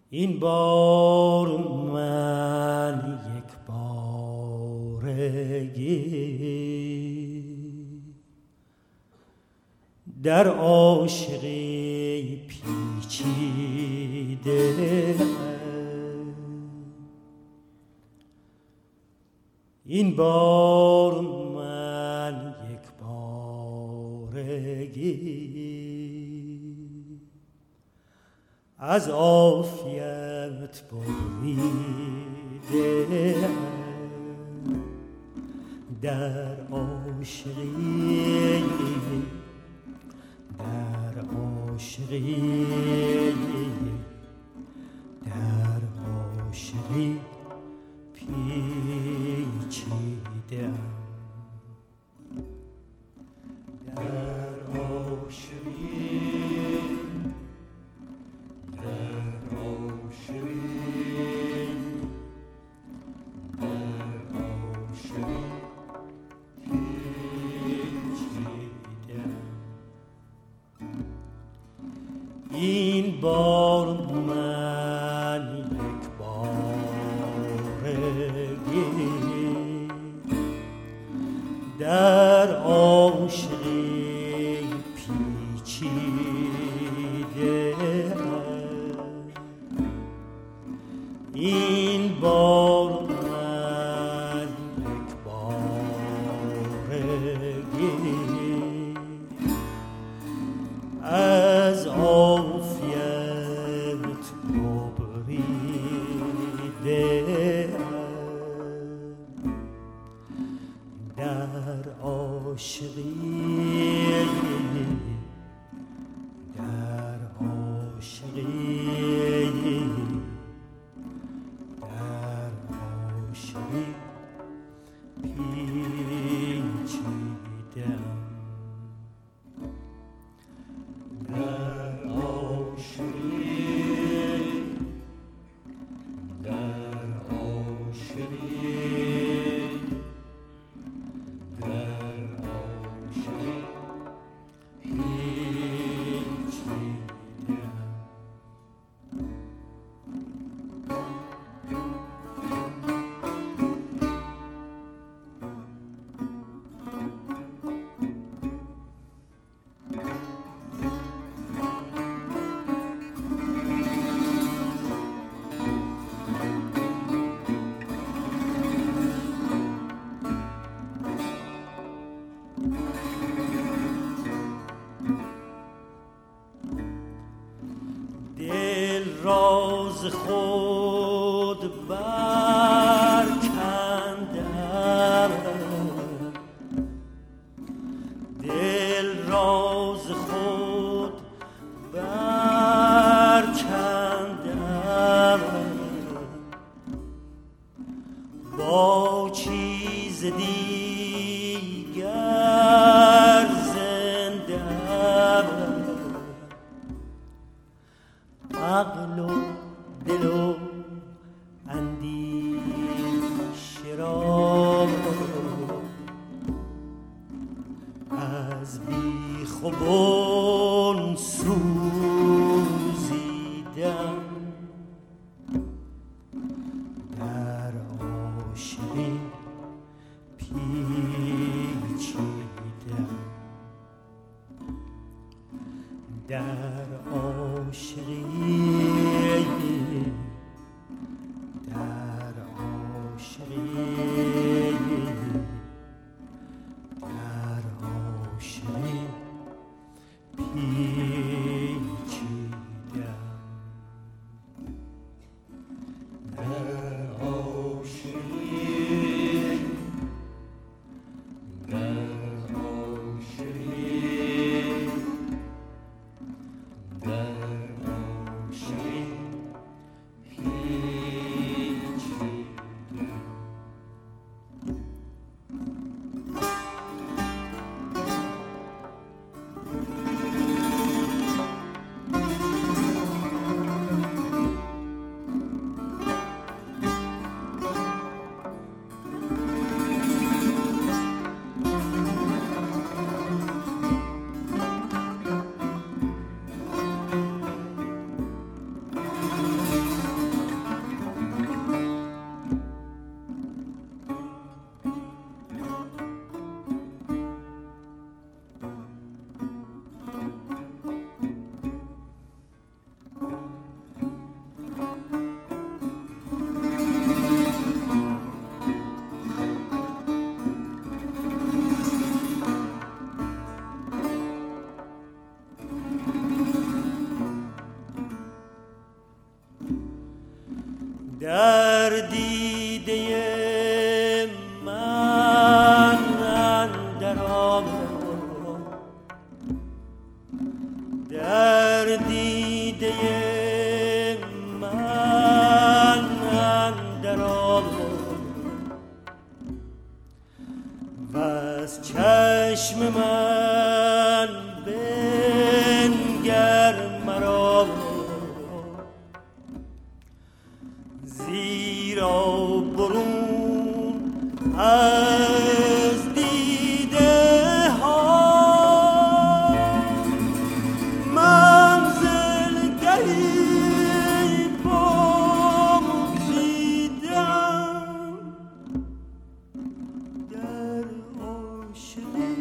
این بار من یک بارگی در عاشقی پیچیده، این بار من یک بارگی از عافیت بریده در عاشقی، در عاشقی، در عاشقی پیچیده، در عاشقی، در عاشقی، در عاشقی پیچیده. این بار من یک بارگی در عاشقی پیچیده، این بار من یک بارگی از عافیت ببریده در عاشقی، در عاشقی، در عاشقی پیچیده، در عاشقی، در عاشقی، در عاشقی پیچیده. دل راز خود برکندم، دل راز خود برکندم، با چیز دیگر زندم، عقل و دل و اندیشه را از بیخ و بن سوزیدم در عاشقی پیچیدم، در عاشقی، در عاشقی، در عاشقی پیچیدم، در عاشقی، در عاشقی، در عاشقی پیچیدم. در دیده من اندر آمد، در دیده من اندر آمد وز چشم من بنگر مرا، زیرا برون از دیده ها منزلگهی بگزیدم، در عاشقی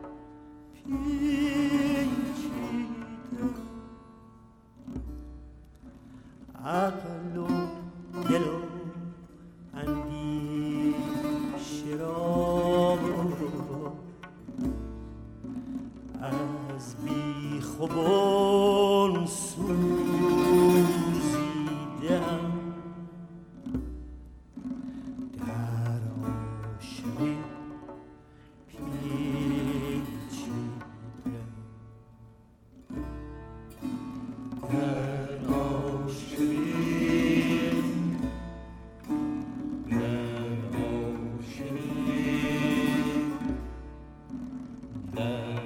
پیچیدم، عقل و دل و اندیشه را از بیخ و بن سوزیدم، در عاشقی پیچیدم، در عاشقی